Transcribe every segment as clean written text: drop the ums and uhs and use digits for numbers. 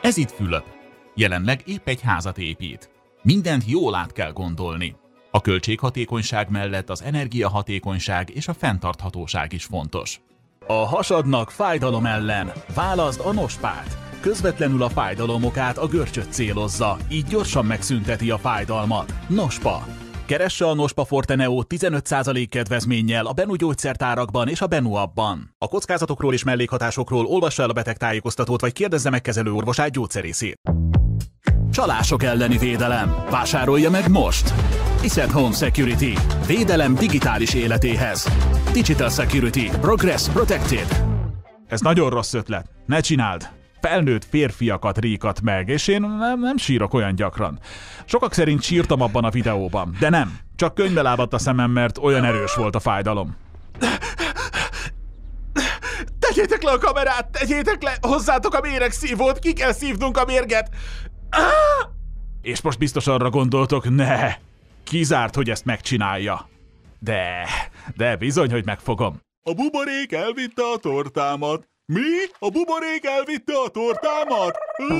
Ez itt Fülöp. Jelenleg épp egy házat épít. Mindent jól át kell gondolni. A költséghatékonyság mellett az energiahatékonyság és a fenntarthatóság is fontos. A hasadnak fájdalom ellen válaszd a Nospát. Közvetlenül a fájdalom okát, a görcsöt célozza, így gyorsan megszünteti a fájdalmat. Nospa. Keresse a Nospa Forte Neo 15% kedvezménnyel a Benu gyógyszertárakban és a Benu appban. A kockázatokról és mellékhatásokról olvassa el a betegtájékoztatót, vagy kérdezze meg kezelőorvosát, gyógyszerészét. Csalások elleni védelem. Vásárolja meg most! Ascent Home Security. Védelem digitális életéhez. Digital Security. Progress Protected. Ez nagyon rossz ötlet. Ne csináld! Felnőtt férfiakat ríkat meg, és én nem sírok olyan gyakran. Sokak szerint sírtam abban a videóban, de nem. Csak könnybe lábadt a szemem, mert olyan erős volt a fájdalom. Tegyétek le a kamerát! Tegyétek le! Hozzátok a méregszívót! Ki kell szívnunk a mérget! És most biztos arra gondoltok, ne! Kizárt, hogy ezt megcsinálja. De bizony, hogy megfogom. A buborék elvitte a tortámat. Mi? A buborék elvitte a tortámat?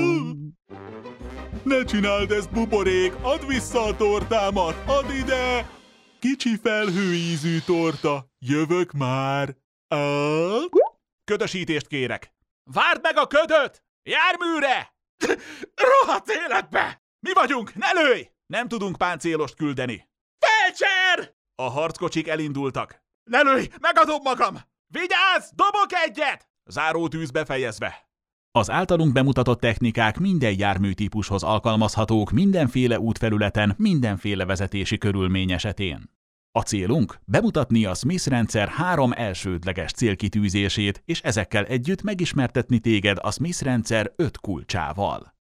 Ne csináld ezt, buborék! Add vissza a tortámat! Add ide! Kicsi felhőízű torta. Jövök már. Ködösítést kérek. Várd meg a ködöt! Járműre! Rohadt életbe! Mi vagyunk, ne lőj! Nem tudunk páncélost küldeni. Felcser! A harckocsik elindultak. Ne lőj, megadom magam! Vigyázz, dobok egyet! Zárótűz befejezve. Az általunk bemutatott technikák minden járműtípushoz alkalmazhatók mindenféle útfelületen, mindenféle vezetési körülmény esetén. A célunk bemutatni a Smith rendszer 3 elsődleges célkitűzését, és ezekkel együtt megismertetni téged a Smith rendszer 5 kulcsával.